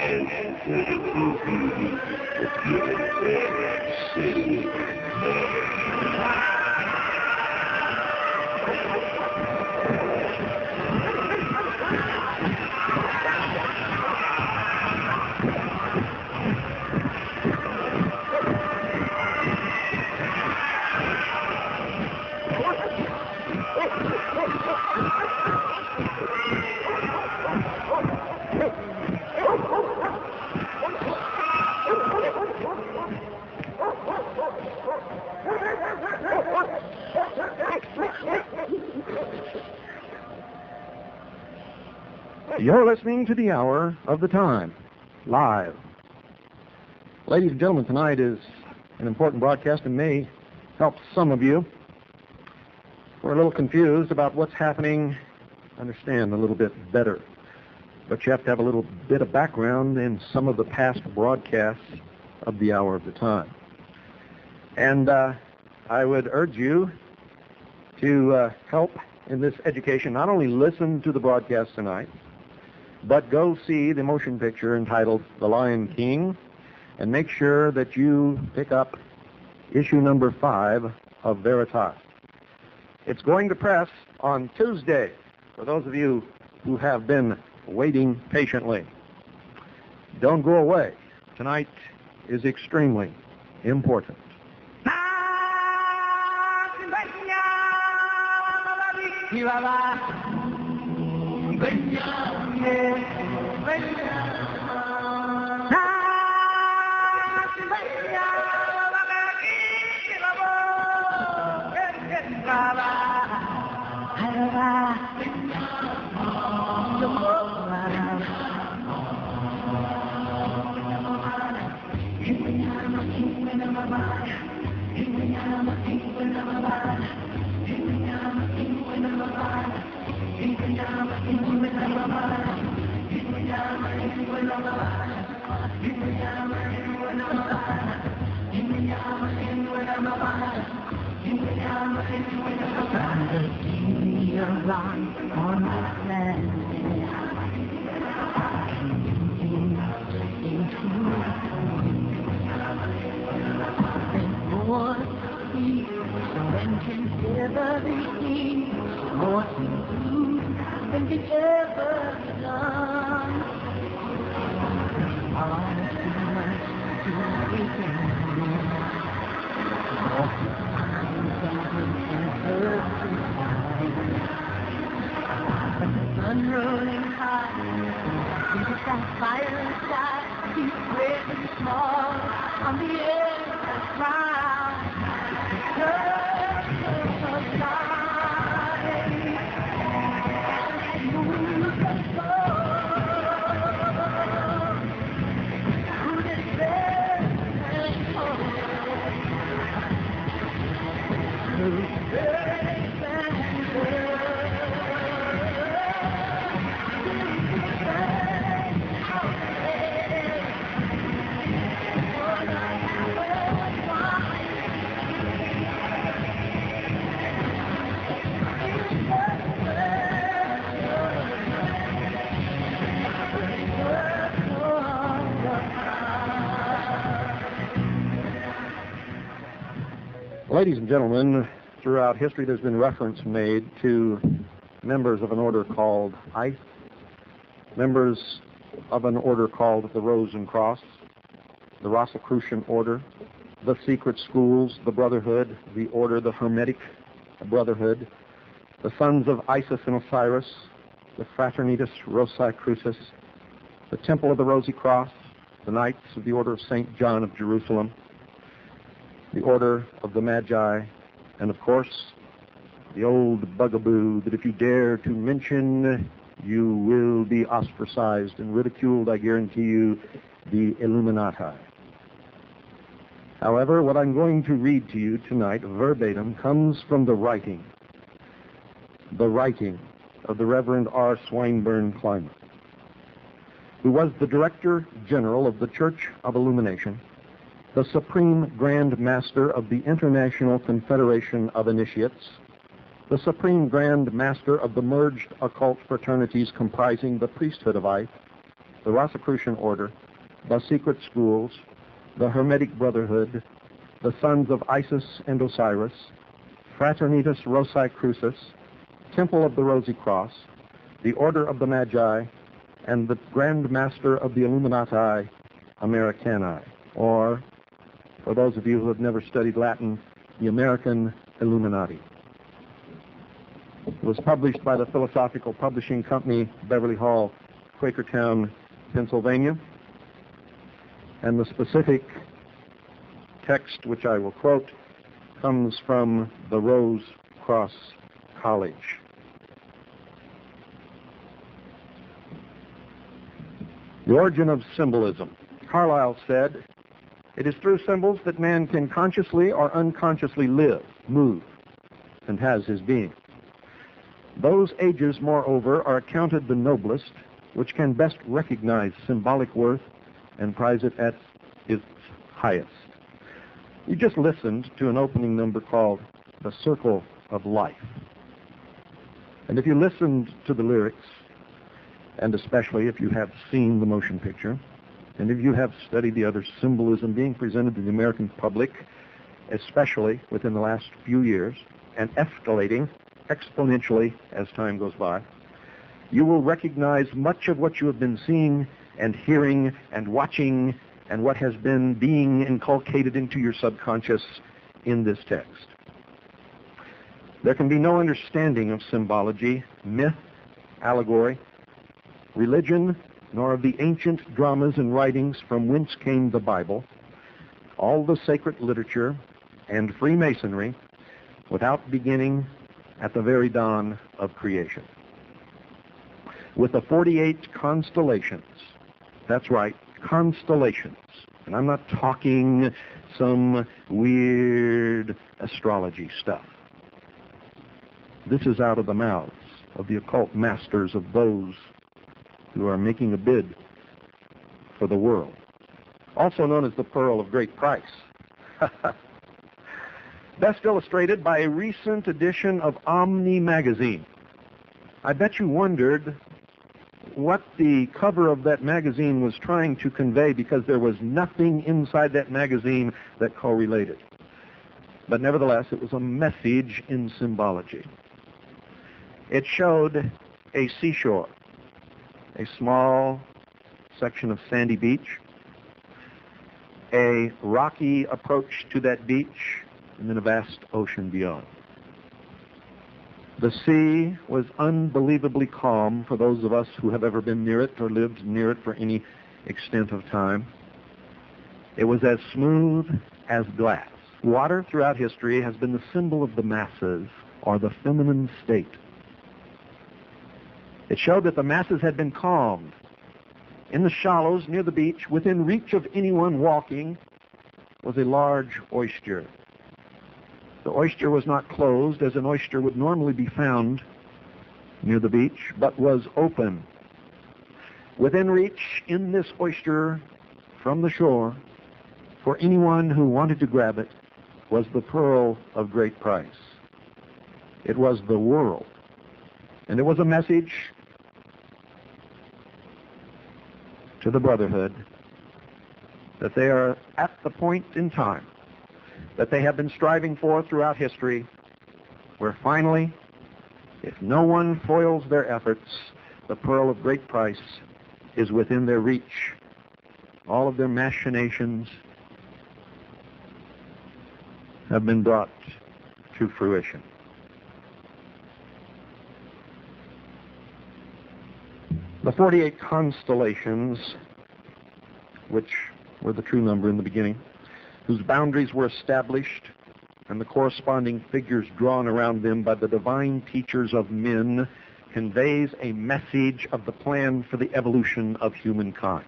You're listening to the Hour of the Time, live. Ladies and gentlemen, tonight is an important broadcast and may help some of you. We're a little confused about what's happening. Understand a little bit better. But you have to have a little bit of background in some of the past broadcasts of the Hour of the Time. And I would urge you to help in this education. Not only listen to the broadcast tonight, but go see the motion picture entitled The Lion King, and make sure that you pick up issue number 5 of Veritas. It's going to press on Tuesday, for those of you who have been waiting patiently. Don't go away. Tonight is extremely important. Ladies and gentlemen, throughout history there's been reference made to members of an order called ICE, members of an order called the Rose and Cross, the Rosicrucian Order, the Secret Schools, the Brotherhood, the Order, the Hermetic Brotherhood, the Sons of Isis and Osiris, the Fraternitas Rosae Crucis, the Temple of the Rosy Cross, the Knights of the Order of St. John of Jerusalem, the Order of the Magi, and of course, the old bugaboo that if you dare to mention, you will be ostracized and ridiculed, I guarantee you, the Illuminati. However, what I'm going to read to you tonight, verbatim, comes from the writing of the Reverend R. Swinburne Clymer, who was the Director General of the Church of Illumination, the Supreme Grand Master of the International Confederation of Initiates, the Supreme Grand Master of the merged occult fraternities comprising the priesthood of Ice, the Rosicrucian Order, the secret schools, the Hermetic Brotherhood, the Sons of Isis and Osiris, Fraternitas Rosae Crucis, Temple of the Rosy Cross, the Order of the Magi, and the Grand Master of the Illuminati Americani, or, for those of you who have never studied Latin, the American Illuminati. It was published by the Philosophical Publishing Company, Beverly Hall, Quakertown, Pennsylvania. And the specific text, which I will quote, comes from the Rose Cross College. The origin of symbolism. Carlyle said, "It is through symbols that man can consciously or unconsciously live, move, and has his being. Those ages, moreover, are accounted the noblest, which can best recognize symbolic worth and prize it at its highest." You just listened to an opening number called "The Circle of Life." And if you listened to the lyrics, and especially if you have seen the motion picture, and if you have studied the other symbolism being presented to the American public, especially within the last few years, and escalating exponentially as time goes by, you will recognize much of what you have been seeing and hearing and watching and what has been being inculcated into your subconscious in this text. There can be no understanding of symbology, myth, allegory, religion, nor of the ancient dramas and writings from whence came the Bible, all the sacred literature, and Freemasonry, without beginning at the very dawn of creation. With the 48 constellations, that's right, constellations, and I'm not talking some weird astrology stuff. This is out of the mouths of the occult masters of those who are making a bid for the world, also known as the Pearl of Great Price. Best illustrated by a recent edition of Omni magazine. I bet you wondered what the cover of that magazine was trying to convey, because there was nothing inside that magazine that correlated. But nevertheless, it was a message in symbology. It showed a seashore, a small section of sandy beach, a rocky approach to that beach, and then a vast ocean beyond. The sea was unbelievably calm for those of us who have ever been near it or lived near it for any extent of time. It was as smooth as glass. Water throughout history has been the symbol of the masses, or the feminine state. It showed that the masses had been calmed. In the shallows near the beach, within reach of anyone walking, was a large oyster. The oyster was not closed, as an oyster would normally be found near the beach, but was open. Within reach in this oyster from the shore, for anyone who wanted to grab it, was the pearl of great price. It was the world. And it was a message to the Brotherhood that they are at the point in time that they have been striving for throughout history, where finally, if no one foils their efforts, the pearl of great price is within their reach. All of their machinations have been brought to fruition. The 48 constellations, which were the true number in the beginning, whose boundaries were established and the corresponding figures drawn around them by the divine teachers of men, conveys a message of the plan for the evolution of humankind.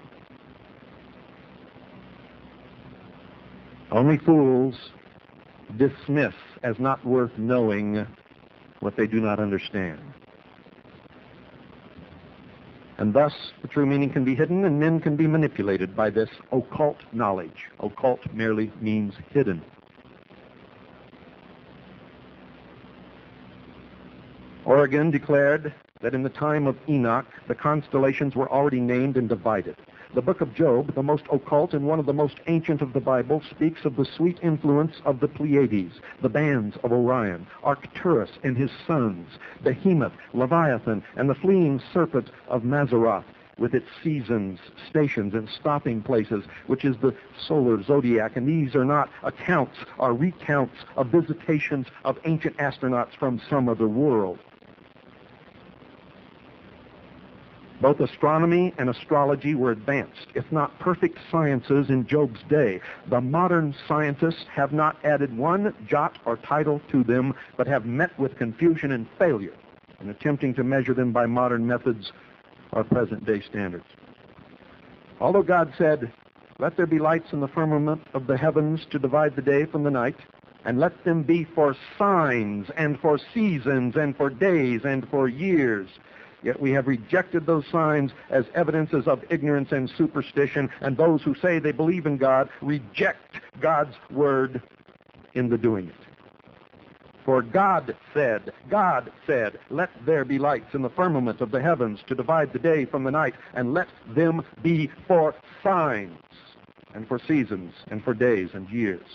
Only fools dismiss as not worth knowing what they do not understand. And thus, the true meaning can be hidden, and men can be manipulated by this occult knowledge. Occult merely means hidden. Origen declared that in the time of Enoch, the constellations were already named and divided. The book of Job, the most occult and one of the most ancient of the Bible, speaks of the sweet influence of the Pleiades, the bands of Orion, Arcturus and his sons, Behemoth, Leviathan, and the fleeing serpent of Mazzaroth, with its seasons, stations, and stopping places, which is the solar zodiac. And these are not accounts or recounts of visitations of ancient astronauts from some other world. Both astronomy and astrology were advanced, if not perfect sciences in Job's day. The modern scientists have not added one jot or tittle to them, but have met with confusion and failure in attempting to measure them by modern methods or present-day standards. Although God said, "Let there be lights in the firmament of the heavens to divide the day from the night, and let them be for signs and for seasons and for days and for years," yet we have rejected those signs as evidences of ignorance and superstition, and those who say they believe in God reject God's word in the doing it. For God said, "Let there be lights in the firmament of the heavens to divide the day from the night, and let them be for signs and for seasons and for days and years."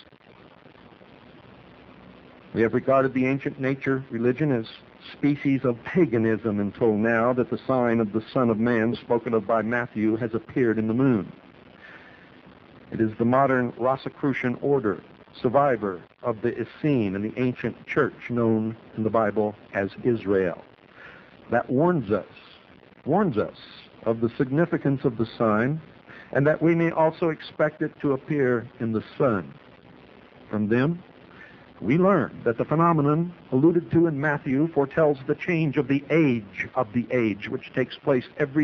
We have regarded the ancient nature religion as species of paganism until now that the sign of the Son of Man spoken of by Matthew has appeared in the moon. It is the modern Rosicrucian order, survivor of the Essene and the ancient church known in the Bible as Israel, that warns us of the significance of the sign, and that we may also expect it to appear in the sun. From them, we learn that the phenomenon alluded to in Matthew foretells the change of the age, which takes place every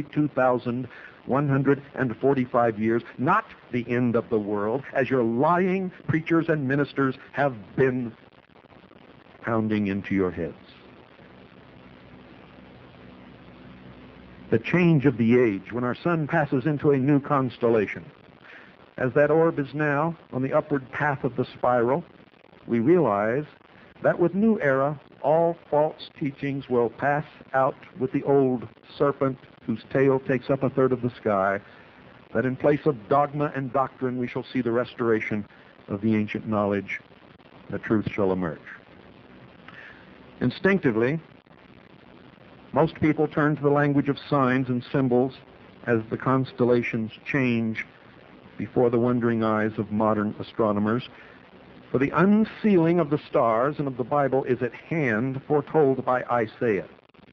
2,145 years, not the end of the world, as your lying preachers and ministers have been pounding into your heads. The change of the age, when our sun passes into a new constellation. As that orb is now on the upward path of the spiral, we realize that with new era, all false teachings will pass out with the old serpent whose tail takes up a third of the sky, that in place of dogma and doctrine we shall see the restoration of the ancient knowledge, that truth shall emerge. Instinctively, most people turn to the language of signs and symbols as the constellations change before the wondering eyes of modern astronomers. For the unsealing of the stars and of the Bible is at hand, foretold by Isaiah.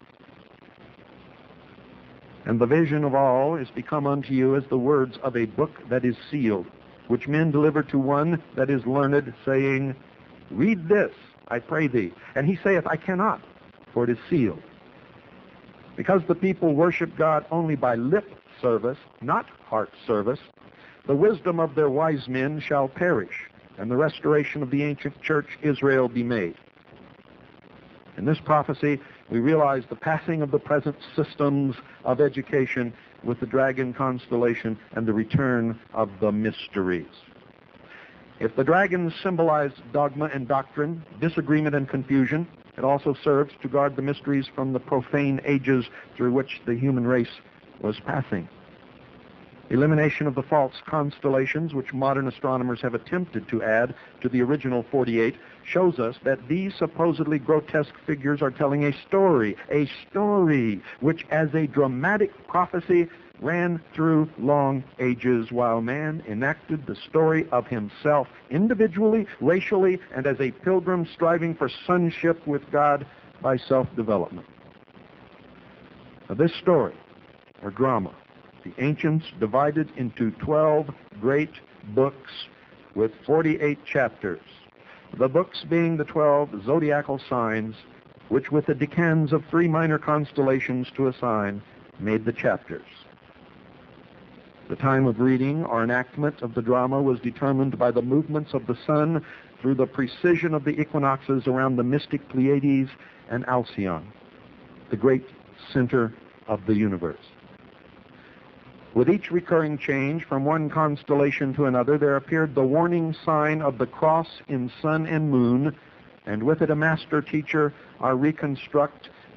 And the vision of all is become unto you as the words of a book that is sealed, which men deliver to one that is learned, saying, "Read this, I pray thee." And he saith, "I cannot, for it is sealed." Because the people worship God only by lip service, not heart service, the wisdom of their wise men shall perish, and the restoration of the ancient church Israel be made. In this prophecy, we realize the passing of the present systems of education with the dragon constellation and the return of the mysteries. If the dragons symbolize dogma and doctrine, disagreement and confusion, it also serves to guard the mysteries from the profane ages through which the human race was passing. Elimination of the false constellations, which modern astronomers have attempted to add to the original 48, shows us that these supposedly grotesque figures are telling a story which as a dramatic prophecy ran through long ages while man enacted the story of himself individually, racially, and as a pilgrim striving for sonship with God by self-development. Now, this story, or drama, the ancients divided into 12 great books with 48 chapters, the books being the 12 zodiacal signs, which with the decans of 3 minor constellations to a sign made the chapters. The time of reading or enactment of the drama was determined by the movements of the sun through the precision of the equinoxes around the mystic Pleiades and Alcyon, the great center of the universe. With each recurring change from one constellation to another, there appeared the warning sign of the cross in sun and moon, and with it a master teacher or reconstruct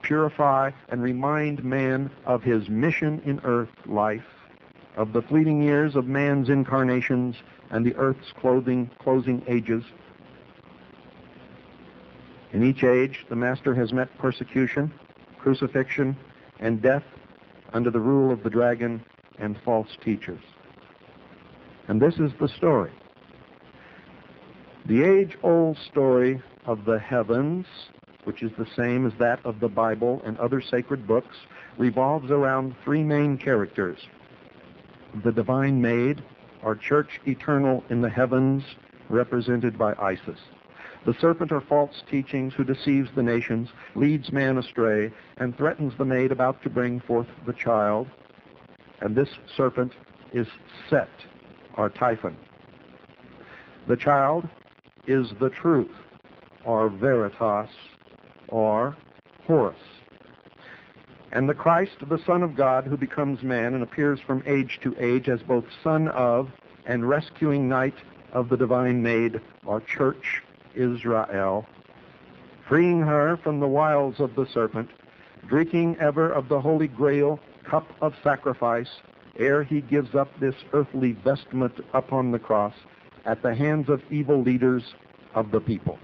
purify, and remind man of his mission in earth life, of the fleeting years of man's incarnations and the earth's closing ages. In each age, the Master has met persecution, crucifixion, and death under the rule of the dragon and false teachers. And this is the story. The age-old story of the heavens, which is the same as that of the Bible and other sacred books, revolves around three main characters. The divine maid, or church eternal in the heavens, represented by Isis. The serpent, or false teachings, who deceives the nations, leads man astray, and threatens the maid about to bring forth the child. And this serpent is Set, or Typhon. The child is the truth, or Veritas, or Horus. And the Christ, the Son of God, who becomes man and appears from age to age as both Son of and rescuing Knight of the divine maid, or Church Israel, freeing her from the wiles of the serpent, drinking ever of the Holy Grail cup of sacrifice, ere he gives up this earthly vestment upon the cross at the hands of evil leaders of the people.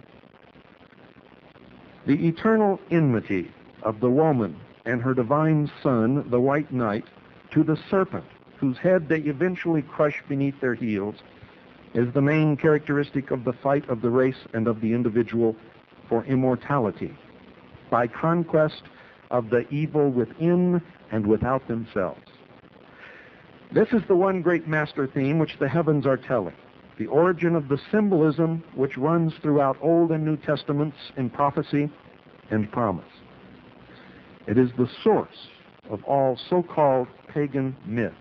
The eternal enmity of the woman and her divine son, the White Knight, to the serpent, whose head they eventually crush beneath their heels, is the main characteristic of the fight of the race and of the individual for immortality, by conquest of the evil within and without themselves. This is the one great master theme which the heavens are telling, the origin of the symbolism which runs throughout Old and New Testaments in prophecy and promise. It is the source of all so-called pagan myth.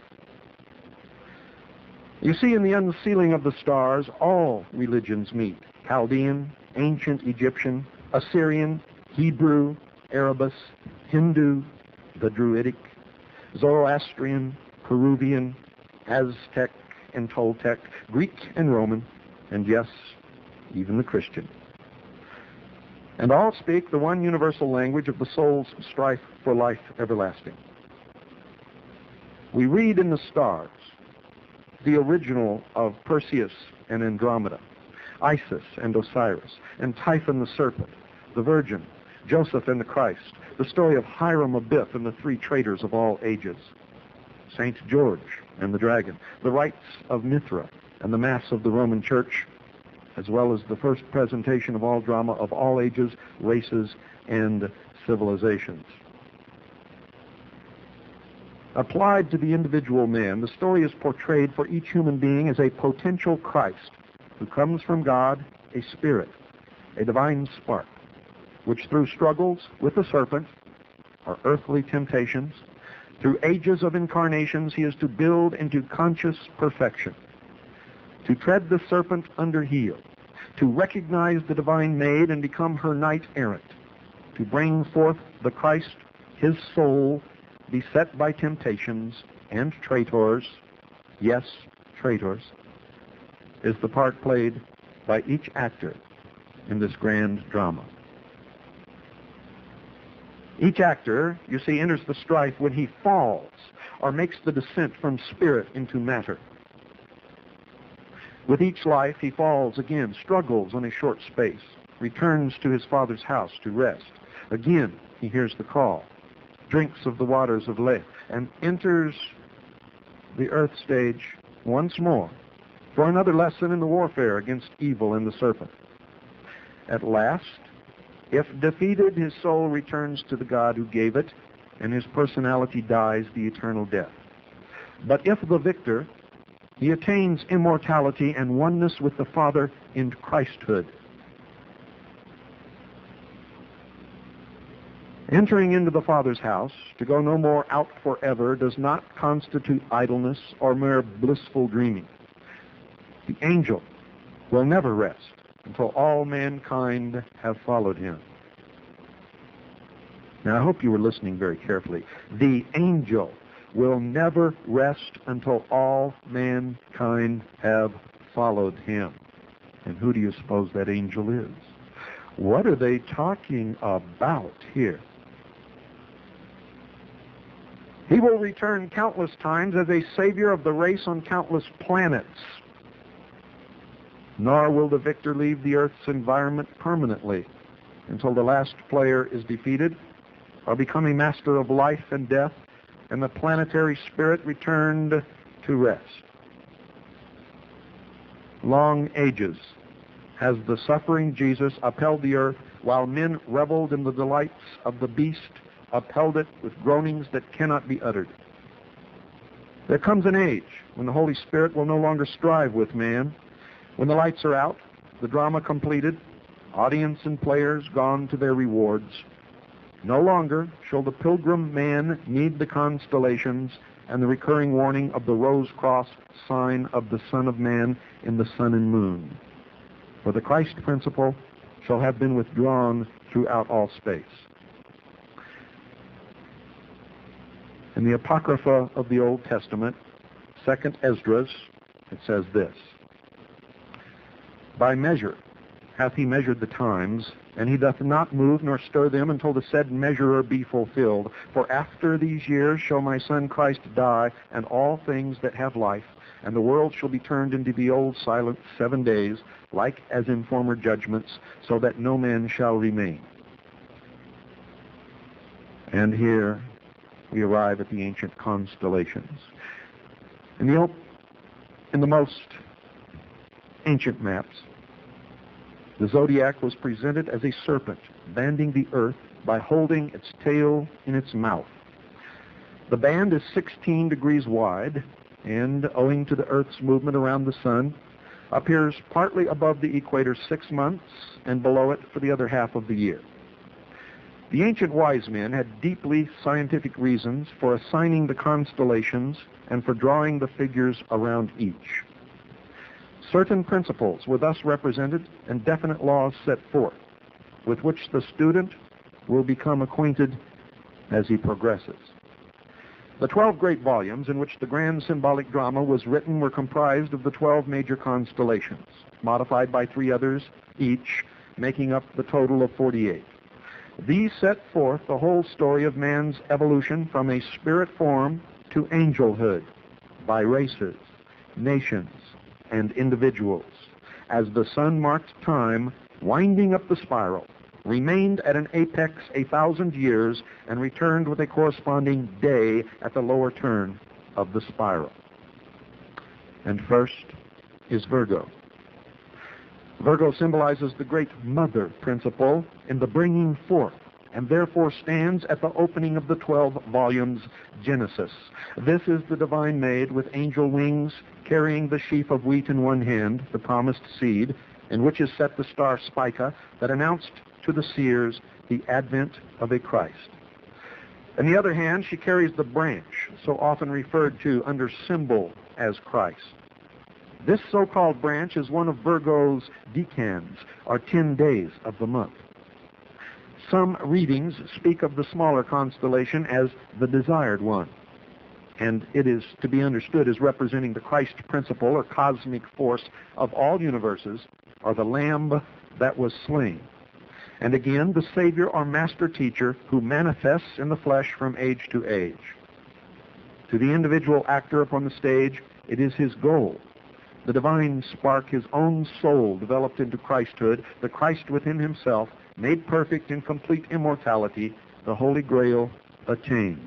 You see, in the unsealing of the stars, all religions meet: Chaldean, ancient Egyptian, Assyrian, Hebrew, Arabus, Hindu, the Druidic, Zoroastrian, Peruvian, Aztec and Toltec, Greek and Roman, and yes, even the Christian. And all speak the one universal language of the soul's strife for life everlasting. We read in the stars the original of Perseus and Andromeda, Isis and Osiris, and Typhon the serpent, the Virgin, Joseph and the Christ, the story of Hiram Abiff and the three traitors of all ages, St. George and the dragon, the rites of Mithra and the Mass of the Roman Church, as well as the first presentation of all drama of all ages, races, and civilizations. Applied to the individual man, the story is portrayed for each human being as a potential Christ who comes from God, a spirit, a divine spark, which through struggles with the serpent, or earthly temptations, through ages of incarnations, he is to build into conscious perfection, to tread the serpent under heel, to recognize the divine maid and become her knight errant, to bring forth the Christ, his soul, beset by temptations and traitors, yes, traitors, is the part played by each actor in this grand drama. Each actor, you see, enters the strife when he falls or makes the descent from spirit into matter. With each life, he falls again, struggles on a short space, returns to his Father's house to rest. Again, he hears the call, drinks of the waters of Lethe, and enters the earth stage once more for another lesson in the warfare against evil and the serpent. At last, if defeated, his soul returns to the God who gave it, and his personality dies the eternal death. But if the victor, he attains immortality and oneness with the Father in Christhood. Entering into the Father's house, to go no more out forever, does not constitute idleness or mere blissful dreaming. The angel will never rest until all mankind have followed him. Now, I hope you were listening very carefully. The angel will never rest until all mankind have followed him. And who do you suppose that angel is? What are they talking about here? He will return countless times as a savior of the race on countless planets. Nor will the victor leave the earth's environment permanently until the last player is defeated or become a master of life and death and the planetary spirit returned to rest. Long ages has the suffering Jesus upheld the earth while men reveled in the delights of the beast, upheld it with groanings that cannot be uttered. There comes an age when the Holy Spirit will no longer strive with man, when the lights are out, the drama completed, audience and players gone to their rewards. No longer shall the pilgrim man need the constellations and the recurring warning of the rose-cross sign of the Son of Man in the sun and moon. For the Christ principle shall have been withdrawn throughout all space. In the Apocrypha of the Old Testament, 2nd Esdras, it says this: By measure hath he measured the times, and he doth not move nor stir them until the said measurer be fulfilled. For after these years shall my Son Christ die, and all things that have life, and the world shall be turned into the old silent 7 days, like as in former judgments, so that no man shall remain. And here we arrive at the ancient constellations. In the most ancient maps, the zodiac was presented as a serpent banding the earth by holding its tail in its mouth. The band is 16 degrees wide and, owing to the earth's movement around the sun, appears partly above the equator 6 months and below it for the other half of the year. The ancient wise men had deeply scientific reasons for assigning the constellations and for drawing the figures around each. Certain principles were thus represented and definite laws set forth, with which the student will become acquainted as he progresses. The 12 great volumes in which the grand symbolic drama was written were comprised of the 12 major constellations, modified by 3 others each, making up the total of 48. These set forth the whole story of man's evolution from a spirit form to angelhood by races, nations, and individuals, as the sun marked time, winding up the spiral, remained at an apex 1,000 years and returned with a corresponding day at the lower turn of the spiral. And first is Virgo. Virgo symbolizes the great mother principle in the bringing forth, and therefore stands at the opening of the 12 volumes Genesis. This is the divine maid with angel wings, carrying the sheaf of wheat in one hand, the promised seed, in which is set the star Spica that announced to the seers the advent of a Christ. In the other hand, she carries the branch, so often referred to under symbol as Christ. This so-called branch is one of Virgo's decans, or 10 days of the month. Some readings speak of the smaller constellation as the desired one, and it is to be understood as representing the Christ principle or cosmic force of all universes, or the Lamb that was slain. And again, the Savior or Master Teacher who manifests in the flesh from age to age. To the individual actor upon the stage, it is his goal. The divine spark, his own soul developed into Christhood, the Christ within himself, made perfect in complete immortality, the Holy Grail attained.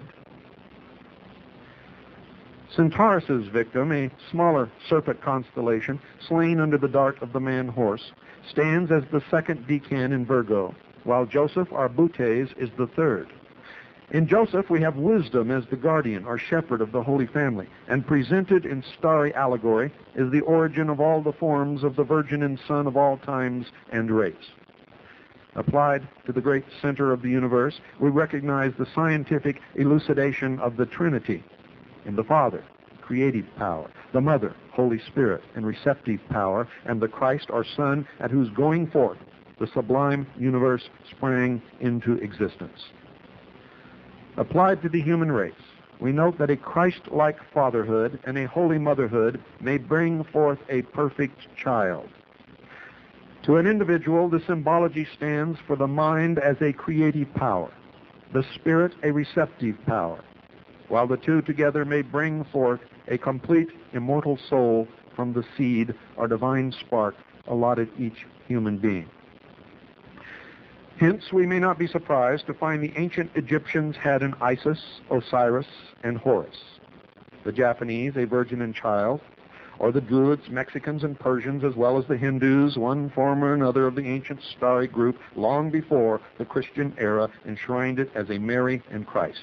Centaurus' victim, a smaller serpent constellation, slain under the dart of the man-horse, stands as the second decan in Virgo, while Joseph, or Butes, is the third. In Joseph, we have wisdom as the guardian or shepherd of the Holy Family, and presented in starry allegory is the origin of all the forms of the Virgin and Son of all times and race. Applied to the great center of the universe, we recognize the scientific elucidation of the Trinity in the Father, creative power, the Mother, Holy Spirit, and receptive power, and the Christ, our Son, at whose going forth the sublime universe sprang into existence. Applied to the human race, we note that a Christ-like fatherhood and a holy motherhood may bring forth a perfect child. To an individual, the symbology stands for the mind as a creative power, the spirit a receptive power, while the two together may bring forth a complete immortal soul from the seed or divine spark allotted each human being. Hence, we may not be surprised to find the ancient Egyptians had an Isis, Osiris, and Horus, the Japanese a virgin and child, or the Druids, Mexicans, and Persians, as well as the Hindus, one form or another of the ancient starry group, long before the Christian era enshrined it as a Mary and Christ.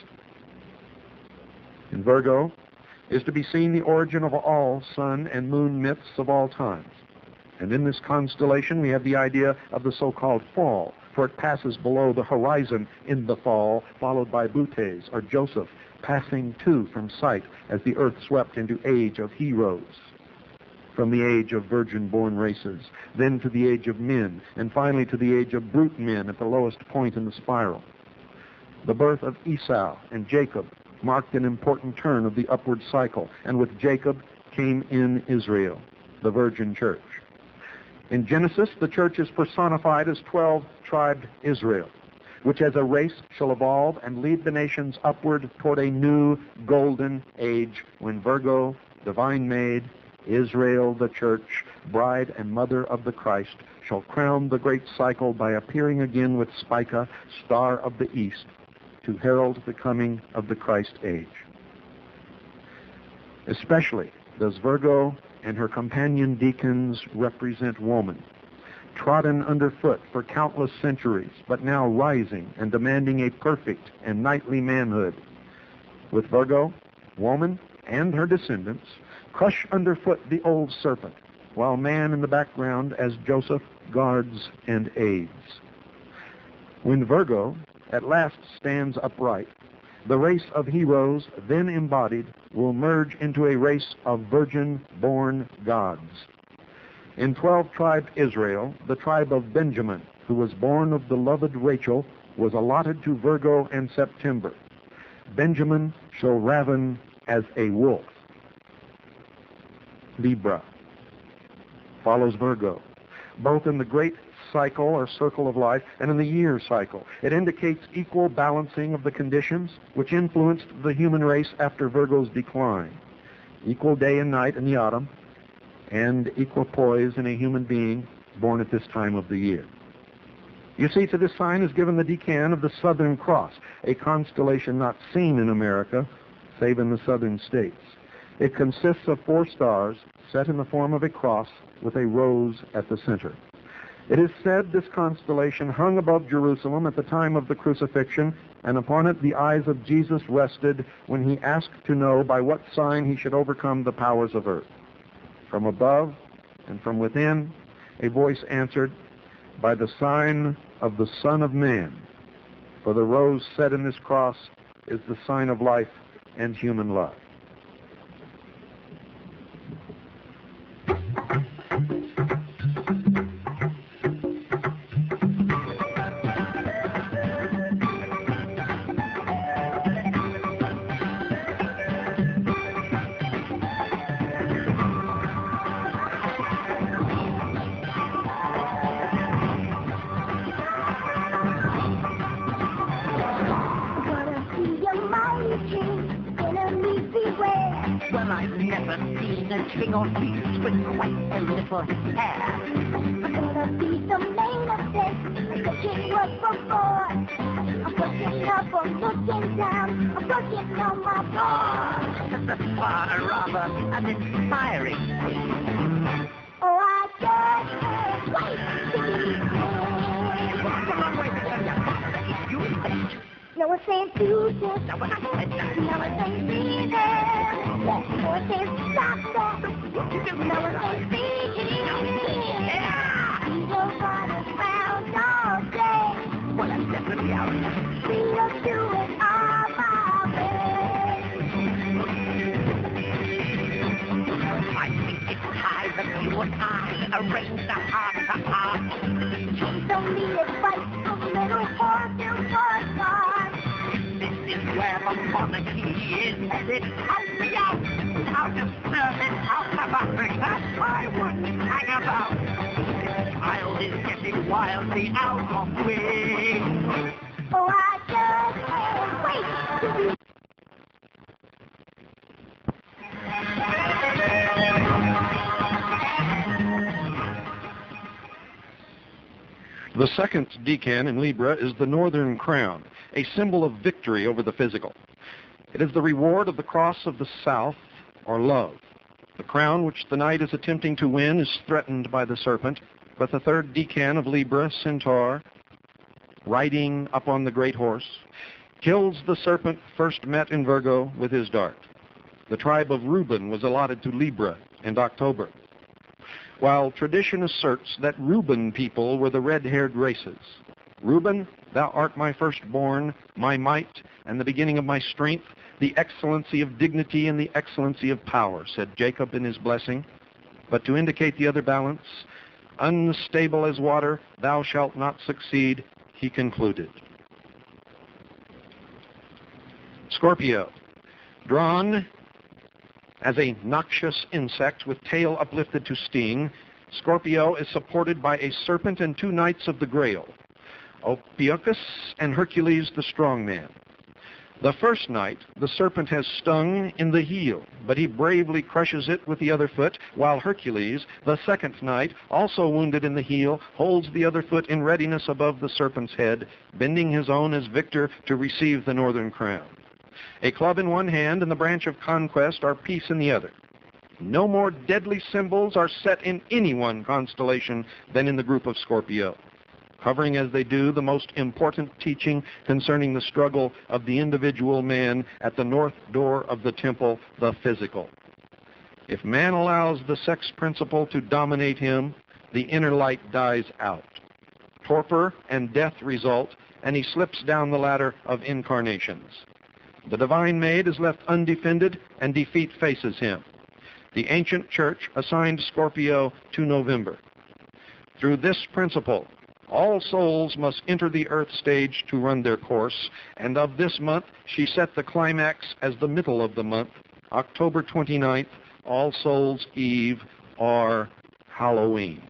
In Virgo is to be seen the origin of all sun and moon myths of all times. And in this constellation we have the idea of the so-called fall, for it passes below the horizon in the fall, followed by Butes, or Joseph, passing too from sight as the earth swept into age of heroes, from the age of virgin-born races, then to the age of men, and finally to the age of brute men at the lowest point in the spiral. The birth of Esau and Jacob marked an important turn of the upward cycle, and with Jacob came in Israel, the virgin church. In Genesis, the church is personified as 12-tribed Israel, which as a race shall evolve and lead the nations upward toward a new golden age when Virgo, divine maid, Israel, the church, bride and mother of the Christ, shall crown the great cycle by appearing again with Spica, star of the east, to herald the coming of the Christ age. Especially does Virgo and her companion deacons represent woman, trodden underfoot for countless centuries, but now rising and demanding a perfect and knightly manhood. With Virgo, woman and her descendants crush underfoot the old serpent, while man in the background as Joseph guards and aids. When Virgo at last stands upright, the race of heroes then embodied will merge into a race of virgin-born gods. In 12-tribed Israel, the tribe of Benjamin, who was born of beloved Rachel, was allotted to Virgo and September. Benjamin shall raven as a wolf. Libra follows Virgo, both in the great cycle or circle of life and in the year cycle. It indicates equal balancing of the conditions which influenced the human race after Virgo's decline. Equal day and night in the autumn, and equal poise in a human being born at this time of the year. You see, to this sign is given the decan of the Southern Cross, a constellation not seen in America, save in the southern states. It consists of 4 stars set in the form of a cross with a rose at the center. It is said this constellation hung above Jerusalem at the time of the crucifixion, and upon it the eyes of Jesus rested when he asked to know by what sign he should overcome the powers of earth. From above and from within, a voice answered, "By the sign of the Son of Man." For the rose set in this cross is the sign of life and human love. King on wheels with quite a little hair. I'm gonna be the main event. The king was before. I'm looking up, I'm looking down, I'm looking on my door. That's far rather an inspiring thing. Oh, I just can't wait to be there. What's the long way to tell you? No one says do this. No one says be there. No one says stop there. No one says be here. We don't run around all day. Well, I'm definitely out there. We'll do it all our way. I think it's time that you and I arrange the heart-to-heart. Don't need advice from little fortune for God. This is where the monarchy is headed. Help me out of service, out of Africa. I wouldn't hang about. This child is getting wildly out of way. Oh, I just can't wait to be The second decan in Libra is the northern crown, a symbol of victory over the physical. It is the reward of the cross of the south, or love. The crown which the knight is attempting to win is threatened by the serpent, but the third decan of Libra, Centaur, riding up on the great horse, kills the serpent first met in Virgo with his dart. The tribe of Reuben was allotted to Libra in October, while tradition asserts that Reuben people were the red-haired races. Reuben, thou art my firstborn, my might, and the beginning of my strength, the excellency of dignity and the excellency of power, said Jacob in his blessing. But to indicate the other balance, unstable as water, thou shalt not succeed, he concluded. Scorpio, drawn as a noxious insect with tail uplifted to sting, Scorpio is supported by a serpent and two knights of the Grail, Ophiuchus and Hercules the strong man. The first knight, the serpent has stung in the heel, but he bravely crushes it with the other foot, while Hercules, the second knight, also wounded in the heel, holds the other foot in readiness above the serpent's head, bending his own as victor to receive the northern crown. A club in one hand and the branch of conquest are peace in the other. No more deadly symbols are set in any one constellation than in the group of Scorpio, covering as they do the most important teaching concerning the struggle of the individual man at the north door of the temple, the physical. If man allows the sex principle to dominate him, the inner light dies out. Torpor and death result, and he slips down the ladder of incarnations. The divine maid is left undefended, and defeat faces him. The ancient church assigned Scorpio to November. Through this principle, all souls must enter the earth stage to run their course, and of this month she set the climax as the middle of the month, October 29th, All Souls' Eve, or Halloween.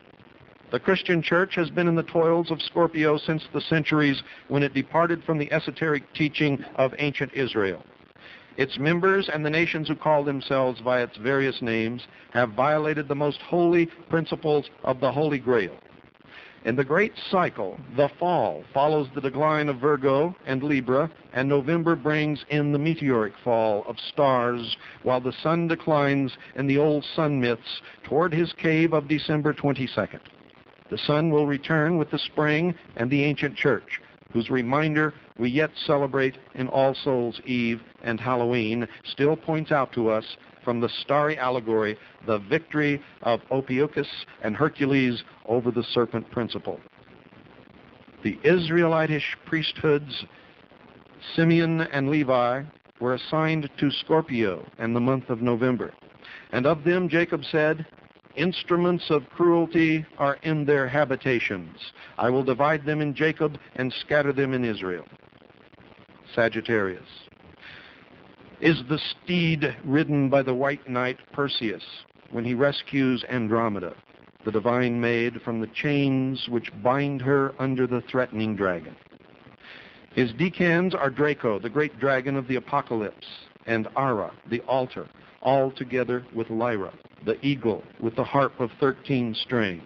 The Christian church has been in the toils of Scorpio since the centuries when it departed from the esoteric teaching of ancient Israel. Its members and the nations who call themselves by its various names have violated the most holy principles of the Holy Grail. In the great cycle, the fall follows the decline of Virgo and Libra, and November brings in the meteoric fall of stars, while the sun declines in the old sun myths toward his cave of December 22nd. The sun will return with the spring and the ancient church, whose reminder we yet celebrate in All Souls' Eve and Halloween, still points out to us from the starry allegory the victory of Ophiuchus and Hercules over the serpent principle. The Israelitish priesthoods, Simeon and Levi, were assigned to Scorpio in the month of November. And of them Jacob said, "Instruments of cruelty are in their habitations. I will divide them in Jacob and scatter them in Israel." Sagittarius is the steed ridden by the white knight Perseus when he rescues Andromeda, the divine maid, from the chains which bind her under the threatening dragon. His decans are Draco, the great dragon of the apocalypse, and Ara, the altar, all together with Lyra, the eagle with the harp of 13 strings.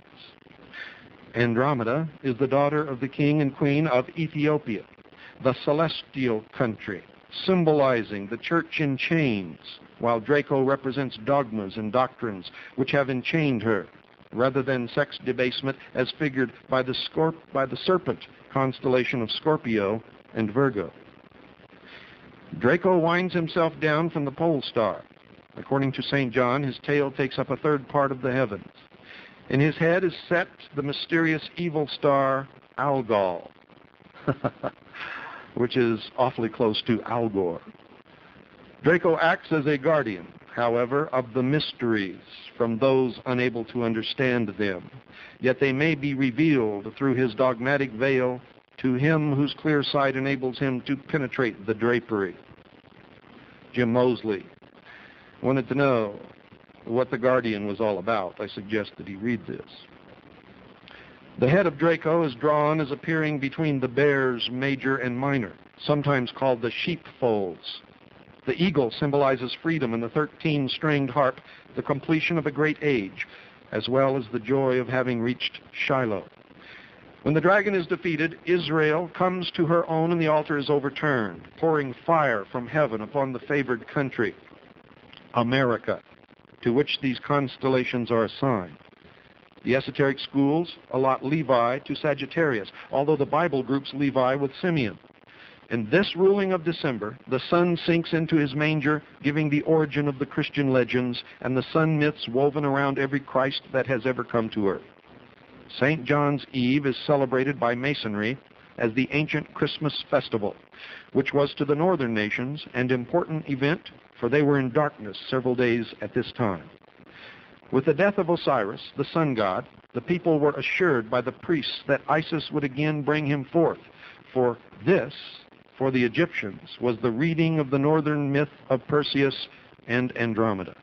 Andromeda is the daughter of the king and queen of Ethiopia, the celestial country, symbolizing the church in chains, while Draco represents dogmas and doctrines which have enchained her, rather than sex debasement as figured by the serpent constellation of Scorpio and Virgo. Draco winds himself down from the pole star. According to St. John, his tail takes up a third part of the heavens. In his head is set the mysterious evil star Algol, which is awfully close to Al Gore. Draco acts as a guardian, however, of the mysteries from those unable to understand them, yet they may be revealed through his dogmatic veil to him whose clear sight enables him to penetrate the drapery. Jim Moseley wanted to know what the Guardian was all about. I suggest that he read this. The head of Draco is drawn as appearing between the bears major and minor, sometimes called the sheepfolds. The eagle symbolizes freedom, and the 13-stringed harp the completion of a great age, as well as the joy of having reached Shiloh. When the dragon is defeated, Israel comes to her own and the altar is overturned, pouring fire from heaven upon the favored country, America, to which these constellations are assigned. The esoteric schools allot Levi to Sagittarius, although the Bible groups Levi with Simeon. In this ruling of December, the sun sinks into his manger, giving the origin of the Christian legends and the sun myths woven around every Christ that has ever come to earth. St. John's Eve is celebrated by Masonry as the ancient Christmas festival, which was to the northern nations an important event, for they were in darkness several days at this time. With the death of Osiris, the sun god, the people were assured by the priests that Isis would again bring him forth, for this, for the Egyptians, was the reading of the northern myth of Perseus and Andromeda.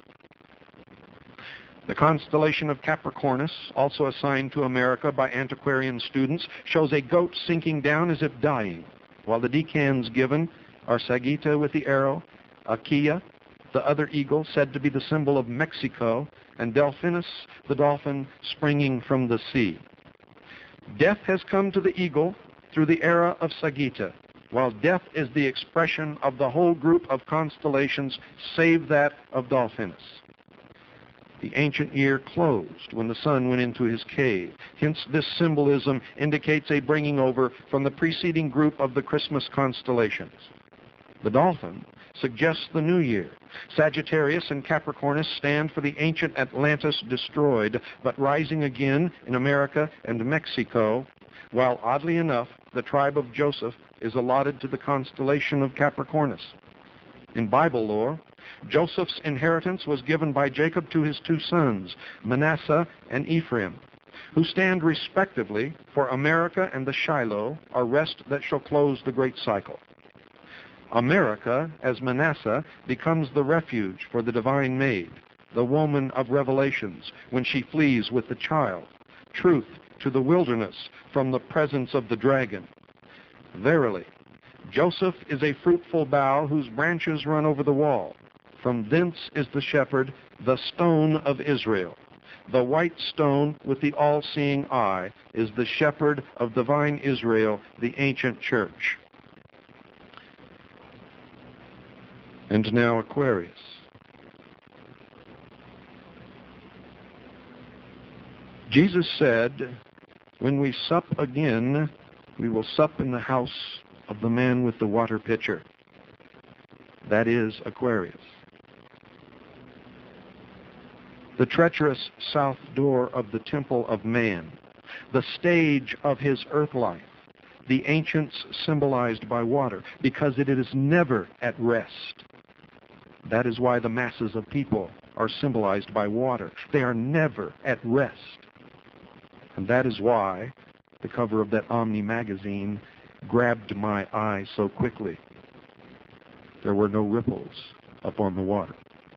The constellation of Capricornus, also assigned to America by antiquarian students, shows a goat sinking down as if dying, while the decans given are Sagitta with the arrow, Achaia, the other eagle said to be the symbol of Mexico, and Delphinus, the dolphin springing from the sea. Death has come to the eagle through the era of Sagitta, while death is the expression of the whole group of constellations save that of Dolphinus. The ancient year closed when the sun went into his cave. Hence, this symbolism indicates a bringing over from the preceding group of the Christmas constellations. The dolphin suggests the new year. Sagittarius and Capricornus stand for the ancient Atlantis destroyed, but rising again in America and Mexico, while oddly enough, the tribe of Joseph is allotted to the constellation of Capricornus. In Bible lore, Joseph's inheritance was given by Jacob to his two sons, Manasseh and Ephraim, who stand respectively for America and the Shiloh, or rest that shall close the great cycle. America, as Manasseh, becomes the refuge for the divine maid, the woman of Revelations, when she flees with the child, truth to the wilderness from the presence of the dragon. Verily, Joseph is a fruitful bough whose branches run over the wall. From thence is the shepherd, the stone of Israel. The white stone with the all-seeing eye is the shepherd of divine Israel, the ancient church. And now Aquarius. Jesus said, "When we sup again, we will sup in the house of the man with the water pitcher." That is Aquarius. The treacherous south door of the temple of man, the stage of his earth life, the ancients symbolized by water, because it is never at rest. That is why the masses of people are symbolized by water. They are never at rest. And that is why the cover of that Omni magazine grabbed my eye so quickly. There were no ripples upon the water.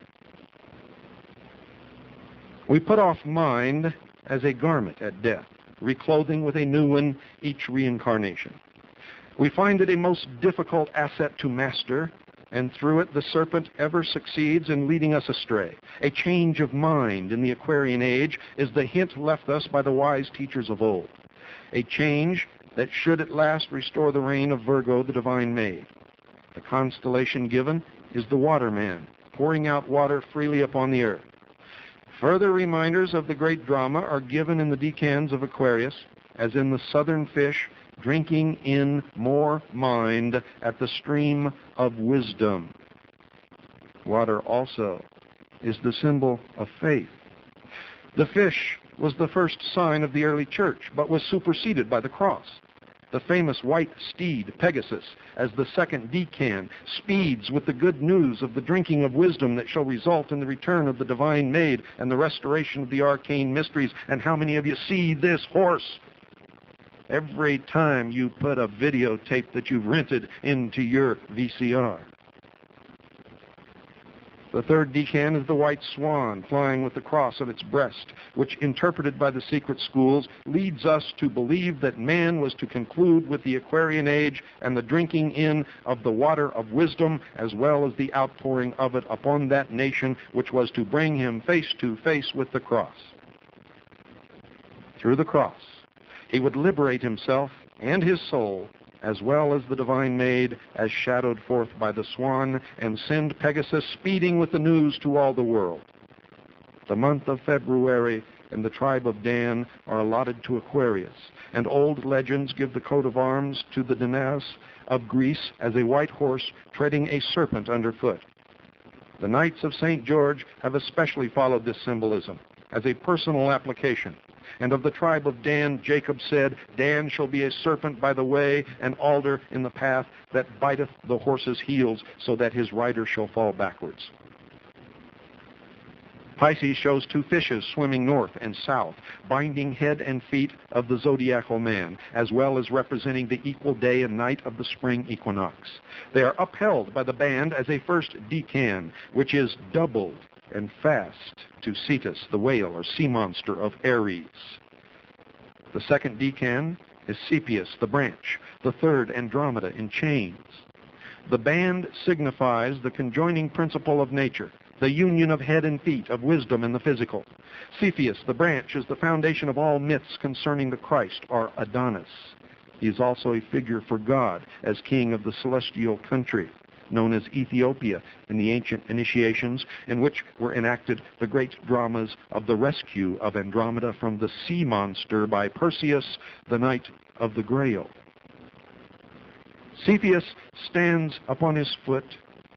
We put off mind as a garment at death, reclothing with a new one each reincarnation. We find it a most difficult asset to master, and through it the serpent ever succeeds in leading us astray. A change of mind in the Aquarian age is the hint left us by the wise teachers of old. A change that should at last restore the reign of Virgo, the divine maid. The constellation given is the waterman, pouring out water freely upon the earth. Further reminders of the great drama are given in the decans of Aquarius, as in the southern fish drinking in more mind at the stream of wisdom. Water also is the symbol of faith. The fish was the first sign of the early church, but was superseded by the cross. The famous white steed, Pegasus, as the second decan, speeds with the good news of the drinking of wisdom that shall result in the return of the divine maid and the restoration of the arcane mysteries. And how many of you see this horse every time you put a videotape that you've rented into your VCR? The third decan is the white swan flying with the cross on its breast, which, interpreted by the secret schools, leads us to believe that man was to conclude with the Aquarian age and the drinking in of the water of wisdom, as well as the outpouring of it upon that nation which was to bring him face to face with the cross. Through the cross, He would liberate himself and his soul, as well as the divine maid, as shadowed forth by the swan, and send Pegasus speeding with the news to all the world. The month of February and the tribe of Dan are allotted to Aquarius, and old legends give the coat of arms to the Danaus of Greece as a white horse treading a serpent underfoot. The Knights of St. George have especially followed this symbolism as a personal application. And of the tribe of Dan, Jacob said, Dan shall be a serpent by the way, an alder in the path that biteth the horse's heels, so that his rider shall fall backwards. Pisces shows two fishes swimming north and south, binding head and feet of the zodiacal man, as well as representing the equal day and night of the spring equinox. They are upheld by the band as a first decan, which is doubled and fast to Cetus, the whale or sea monster of Aries. The second decan is Cepheus, the branch, the third Andromeda in chains. The band signifies the conjoining principle of nature, the union of head and feet, of wisdom and the physical. Cepheus, the branch, is the foundation of all myths concerning the Christ, or Adonis. He is also a figure for God as king of the celestial country, known as Ethiopia in the ancient initiations, in which were enacted the great dramas of the rescue of Andromeda from the sea monster by Perseus, the Knight of the Grail. Cepheus stands upon his foot,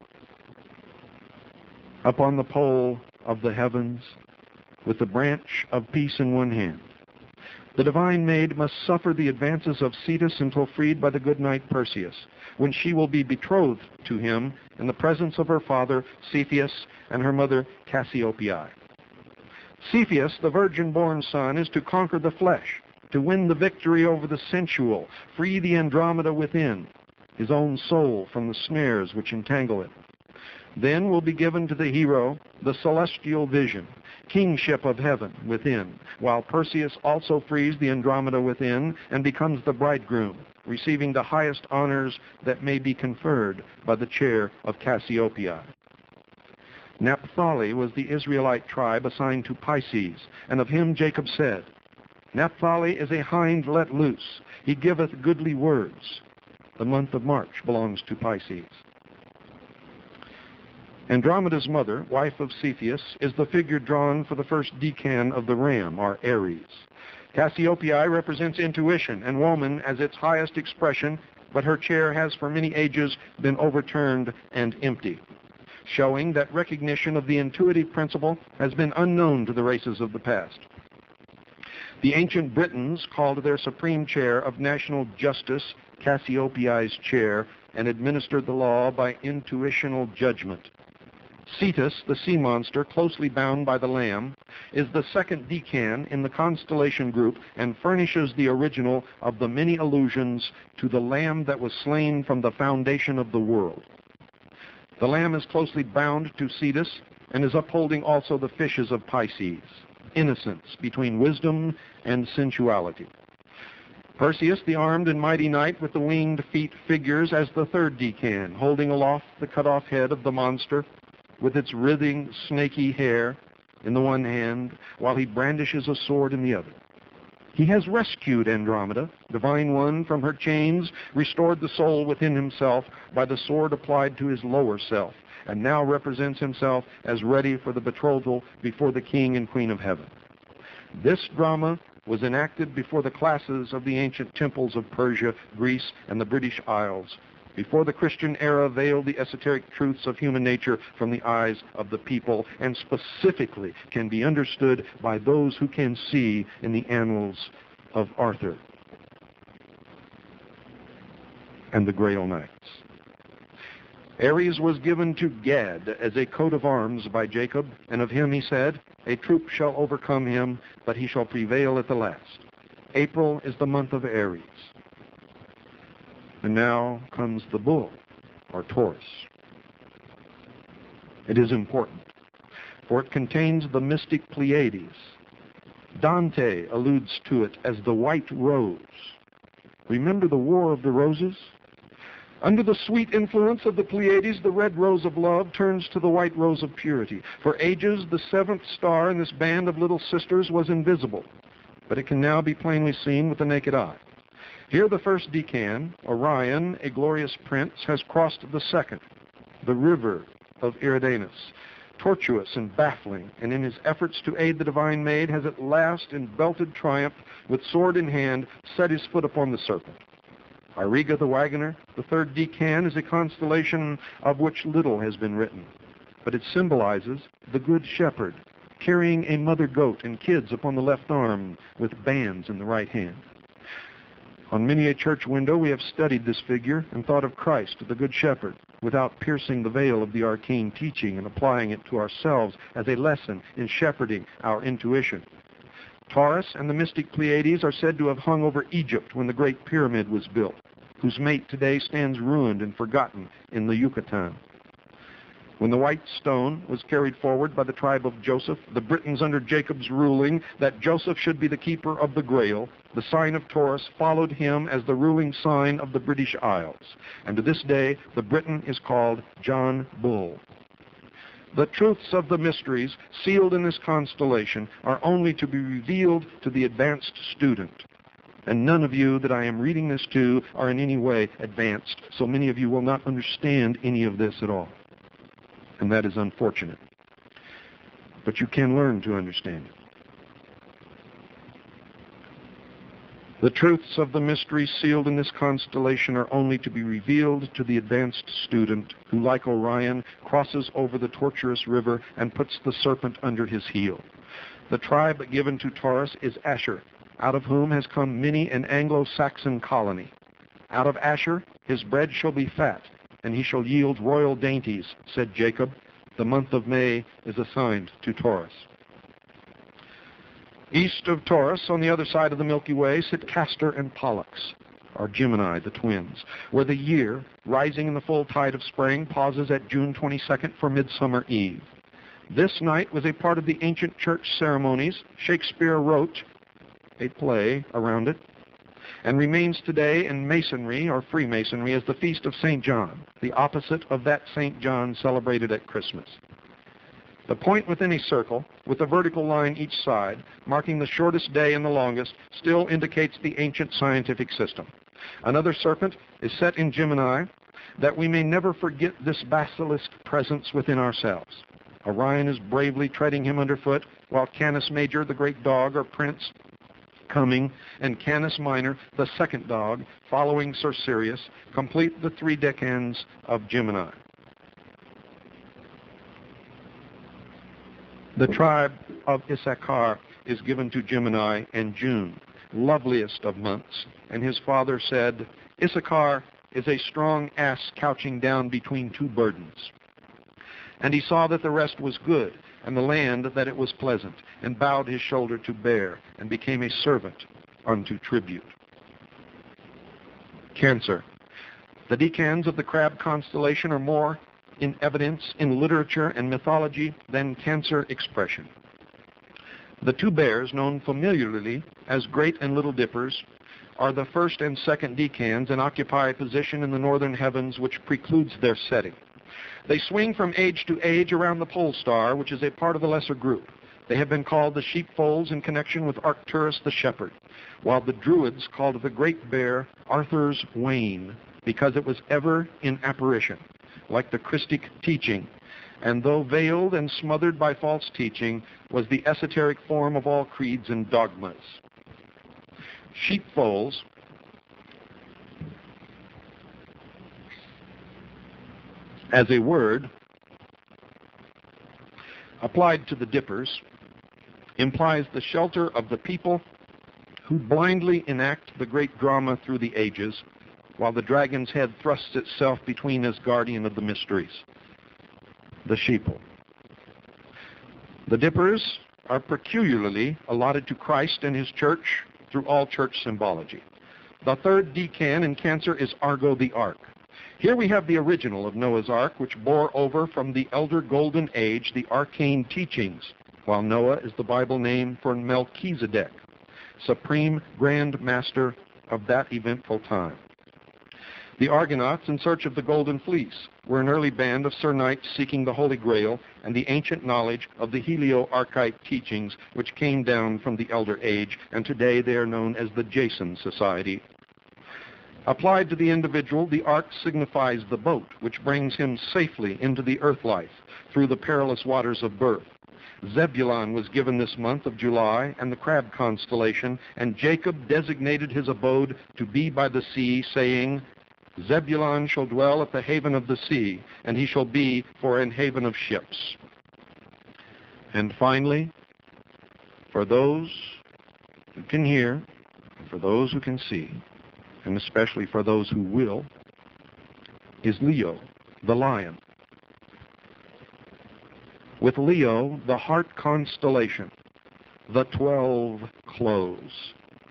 upon the pole of the heavens, with the branch of peace in one hand. The divine maid must suffer the advances of Cetus until freed by the good knight Perseus, when she will be betrothed to him in the presence of her father Cepheus and her mother Cassiopeia. Cepheus, the virgin-born son, is to conquer the flesh, to win the victory over the sensual, free the Andromeda within, his own soul from the snares which entangle it. Then will be given to the hero the celestial vision, kingship of heaven within, while Perseus also frees the Andromeda within and becomes the bridegroom, receiving the highest honors that may be conferred by the chair of Cassiopeia. Naphtali was the Israelite tribe assigned to Pisces, and of him Jacob said, Naphtali is a hind let loose, he giveth goodly words. The month of March belongs to Pisces. Andromeda's mother, wife of Cepheus, is the figure drawn for the first decan of the ram, or Aries. Cassiopeia represents intuition and woman as its highest expression, but her chair has for many ages been overturned and empty, showing that recognition of the intuitive principle has been unknown to the races of the past. The ancient Britons called their supreme chair of national justice Cassiopeia's chair and administered the law by intuitional judgment. Cetus, the sea monster, closely bound by the lamb, is the second decan in the constellation group and furnishes the original of the many allusions to the lamb that was slain from the foundation of the world. The lamb is closely bound to Cetus and is upholding also the fishes of Pisces, innocence between wisdom and sensuality. Perseus, the armed and mighty knight with the winged feet, figures as the third decan, holding aloft the cut-off head of the monster with its writhing, snaky hair in the one hand, while he brandishes a sword in the other. He has rescued Andromeda, divine one, from her chains, restored the soul within himself by the sword applied to his lower self, and now represents himself as ready for the betrothal before the king and queen of heaven. This drama was enacted before the classes of the ancient temples of Persia, Greece, and the British Isles, before the Christian era veiled the esoteric truths of human nature from the eyes of the people, and specifically can be understood by those who can see in the annals of Arthur and the Grail Knights. Aries was given to Gad as a coat of arms by Jacob, and of him he said, a troop shall overcome him, but he shall prevail at the last. April is the month of Aries. And now comes the bull, or Taurus. It is important, for it contains the mystic Pleiades. Dante alludes to it as the white rose. Remember the War of the Roses? Under the sweet influence of the Pleiades, the red rose of love turns to the white rose of purity. For ages, the seventh star in this band of little sisters was invisible. but it can now be plainly seen with the naked eye. Here the first decan, Orion, a glorious prince, has crossed the second, the river of Eridanus, tortuous and baffling, and in his efforts to aid the divine maid has at last, in belted triumph, with sword in hand, set his foot upon the serpent. Auriga the wagoner, the third decan, is a constellation of which little has been written, but it symbolizes the good shepherd, carrying a mother goat and kids upon the left arm, with bands in the right hand. On many a church window we have studied this figure and thought of Christ, the Good Shepherd, without piercing the veil of the arcane teaching and applying it to ourselves as a lesson in shepherding our intuition. Taurus and the mystic Pleiades are said to have hung over Egypt when the Great Pyramid was built, whose mate today stands ruined and forgotten in the Yucatan. When the white stone was carried forward by the tribe of Joseph, the Britons under Jacob's ruling that Joseph should be the keeper of the Grail, the sign of Taurus followed him as the ruling sign of the British Isles, and to this day the Briton is called John Bull. The truths of the mysteries sealed in this constellation are only to be revealed to the advanced student. And none of you that I am reading this to are in any way advanced, so many of you will not understand any of this at all. And that is unfortunate. But you can learn to understand it. The truths of the mysteries sealed in this constellation are only to be revealed to the advanced student who, like Orion, crosses over the tortuous river and puts the serpent under his heel. The tribe given to Taurus is Asher, out of whom has come many an Anglo-Saxon colony. Out of Asher his bread shall be fat, and he shall yield royal dainties, said Jacob. The month of May is assigned to Taurus. East of Taurus, on the other side of the Milky Way, sit Castor and Pollux, or Gemini, the twins, where the year, rising in the full tide of spring, pauses at June 22nd for Midsummer Eve. This night was a part of the ancient church ceremonies. Shakespeare wrote a play around it, and remains today in Masonry or Freemasonry as the Feast of St. John, the opposite of that St. John celebrated at Christmas. The point within a circle, with a vertical line each side, marking the shortest day and the longest, still indicates the ancient scientific system. Another serpent is set in Gemini, that we may never forget this basilisk presence within ourselves. Orion is bravely treading him underfoot, while Canis Major, the great dog or prince, coming, and Canis Minor, the second dog, following Sir Sirius, complete the three decans of Gemini. The tribe of Issachar is given to Gemini in June, loveliest of months, and his father said, Issachar is a strong ass couching down between two burdens. And he saw that the rest was good, and the land that it was pleasant, and bowed his shoulder to bear, and became a servant unto tribute. Cancer. The decans of the crab constellation are more in evidence in literature and mythology than Cancer expression. The two bears, known familiarly as Great and Little Dippers, are the first and second decans and occupy a position in the northern heavens which precludes their setting. They swing from age to age around the pole star, which is a part of the lesser group. They have been called the sheepfolds in connection with Arcturus the shepherd, while the Druids called the great bear Arthur's wain, because it was ever in apparition, like the Christic teaching, and though veiled and smothered by false teaching, was the esoteric form of all creeds and dogmas. Sheepfolds as a word applied to the dippers implies the shelter of the people who blindly enact the great drama through the ages, while the dragon's head thrusts itself between as guardian of the mysteries, the sheeple. The dippers are peculiarly allotted to Christ and his church through all church symbology. The third decan in Cancer is Argo the Ark. Here we have the original of Noah's Ark, which bore over from the elder golden age the arcane teachings, while Noah is the Bible name for Melchizedek, supreme grand master of that eventful time. The Argonauts, in search of the Golden Fleece, were an early band of Sir Knights seeking the Holy Grail and the ancient knowledge of the Helio-Archite teachings which came down from the Elder Age, and today they are known as the Jason Society. Applied to the individual, the ark signifies the boat, which brings him safely into the earth life through the perilous waters of birth. Zebulon was given this month of July and the crab constellation, and Jacob designated his abode to be by the sea, saying, Zebulon shall dwell at the haven of the sea, and he shall be for an haven of ships. And finally, for those who can hear, for those who can see, and especially for those who will, is Leo, the lion. With Leo, the heart constellation, the 12 clothes.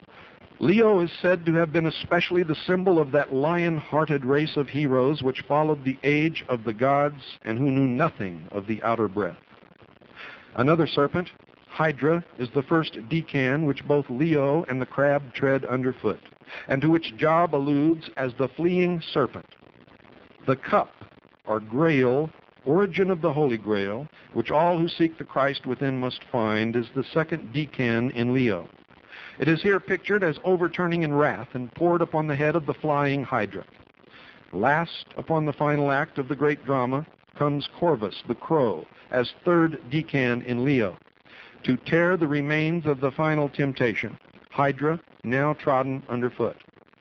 Leo is said to have been especially the symbol of that lion-hearted race of heroes which followed the age of the gods and who knew nothing of the outer breath. Another serpent, Hydra, is the first decan which both Leo and the crab tread underfoot, and to which Job alludes as the fleeing serpent. The cup, or grail, origin of the Holy Grail, which all who seek the Christ within must find, is the second decan in Leo. It is here pictured as overturning in wrath and poured upon the head of the flying Hydra. Last, upon the final act of the great drama, comes Corvus, the crow, as third decan in Leo, to tear the remains of the final temptation, Hydra, now trodden underfoot.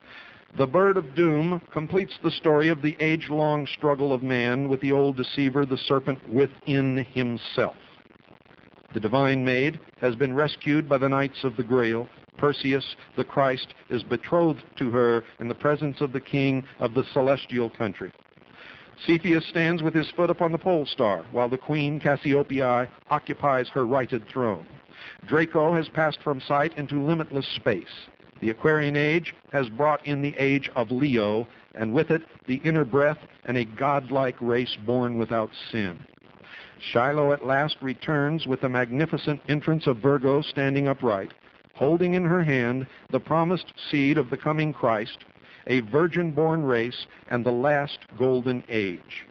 The bird of doom completes the story of the age-long struggle of man with the old deceiver, the serpent within himself. The divine maid has been rescued by the Knights of the Grail. Perseus, the Christ, is betrothed to her in the presence of the king of the celestial country. Cepheus stands with his foot upon the pole star, while the queen Cassiopeia occupies her righted throne. Draco has passed from sight into limitless space. The Aquarian Age has brought in the age of Leo, and with it the inner breath and a godlike race born without sin. Shiloh at last returns with the magnificent entrance of Virgo standing upright, holding in her hand the promised seed of the coming Christ, a virgin-born race, and the last golden age.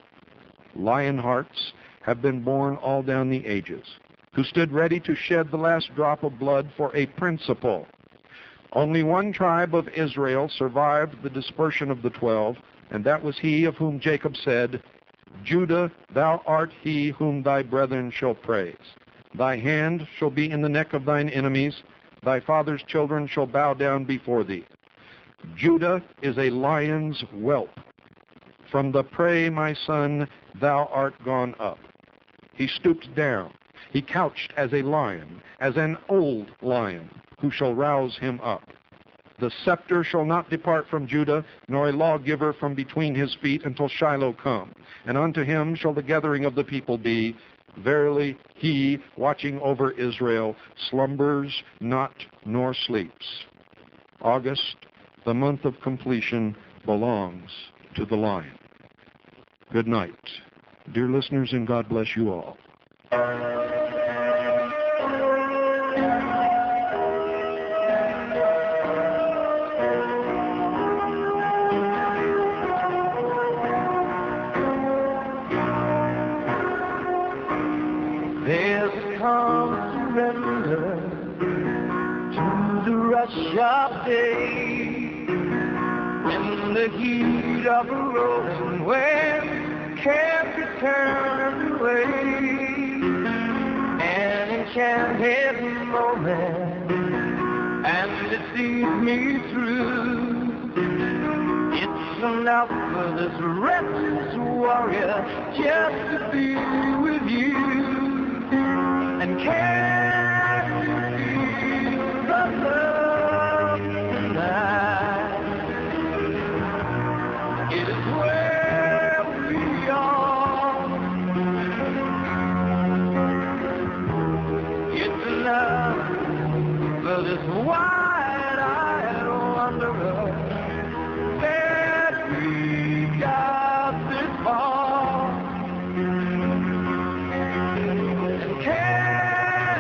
Lion hearts have been born all down the ages, who stood ready to shed the last drop of blood for a principle. Only one tribe of Israel survived the dispersion of the 12, and that was he of whom Jacob said, Judah, thou art he whom thy brethren shall praise. Thy hand shall be in the neck of thine enemies. Thy father's children shall bow down before thee. Judah is a lion's whelp. From the prey, my son, thou art gone up. He stooped down. He couched as a lion, as an old lion, who shall rouse him up. The scepter shall not depart from Judah, nor a lawgiver from between his feet until Shiloh come. And unto him shall the gathering of the people be. Verily, he, watching over Israel, slumbers not nor sleeps. August, the month of completion, belongs to the lion. Good night, dear listeners, and God bless you all. There's calm surrender to the rush of day, when the heat of a rolling wave can't be turned away. An enchanted moment, and it sees me through. It's enough for this restless warrior just to be with you. And can you feel the love tonight? It is where we are. It's enough for this wide-eyed wanderer that we got this far. And can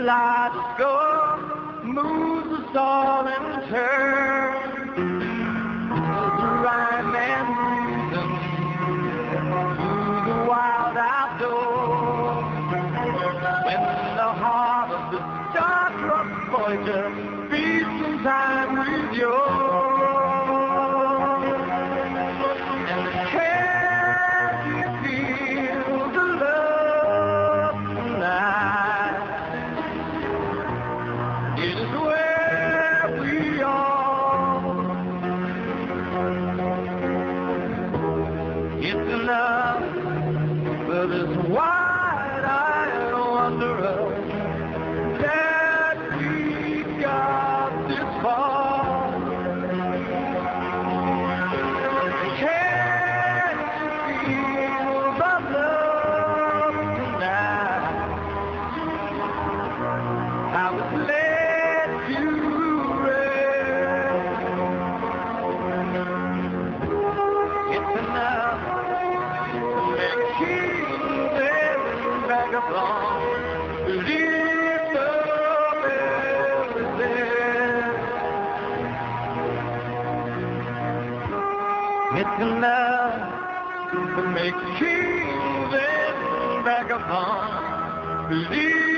kaleidoscope moves us all in turn. The rhyme and reason through the wild outdoors. When the heart of the star-crossed Voyager beats in time with yours. And can you feel the love tonight? It is where we are. It's enough for this wide-eyed wanderer that we got this far. Can you feel the love tonight? I was led to rest. It's enough to make kings and vagabonds lift up everything. It's enough to make kings and vagabonds believe.